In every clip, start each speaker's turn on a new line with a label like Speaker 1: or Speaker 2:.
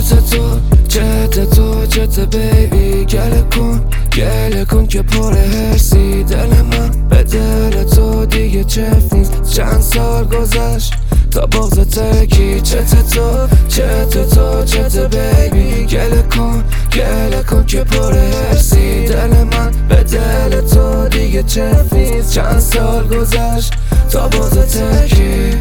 Speaker 1: چت بیبی گله کن که پر هرسی دل من به دل تو دیگه چف نیست. چند سال گذشت تا بغض ترکی چت بیبی گله کن که پر هرسی دل من به دل تو دیگه چف نیست. چند سال گذشت تا بغض ترکی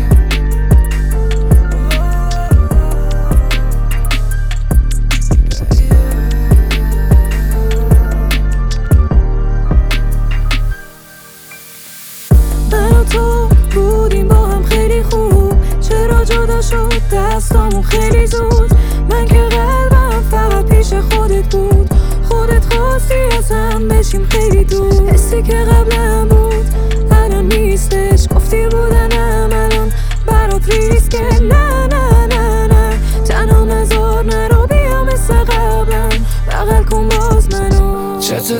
Speaker 2: تو بودیم با هم خیلی خوب، چرا جدا شد دستامون خیلی زود؟ من که قلبم فقط پیش خودت بود، خودت خواستی از هم بشیم خیلی دور. حسی که قبلم بود الان نیستش، گفتی بودنم الان برات ریسکه. نه نه نه نه تنها نذار نرو بیا مثل قبلم، بغل کن باز منو.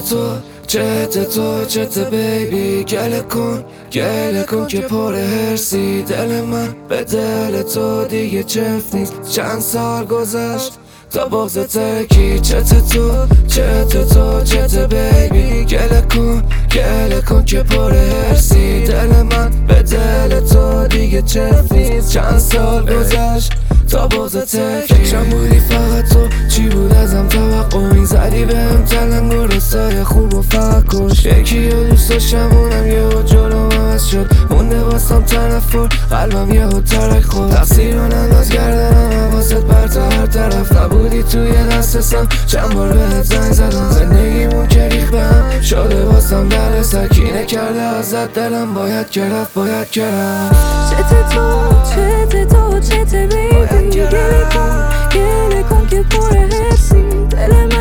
Speaker 1: چت بیبی گله کن که پر هرسی دل من به دل تو دیگه چف نیست. چند سال گذشت تا بغض ترکی چت بیبی گله کن که پر هرسی دل من به دل تو دیگه چف نیست. چند سال گذشت تا بغض ترکی فکرم بودی فقط تو، چی بود ازم توقع میزدی بهم تلنگ و رسای خوب و فقط کش. یکی رو دوست داشتم اونم یهو جلوم عوض شد، مونده واسم تنفر قلبم یهو ترک خورد. تقصیر رو ننداز گردنم واسه پر تا هر طرف، نبودی توی دسترسم چند بار بهت زنگ زدم. زندگیمون که ریخ بهم شده واسم در سکینه کرده ازت دلم، باید که رفت
Speaker 2: چت بیبی گله کن که پر هرسی دل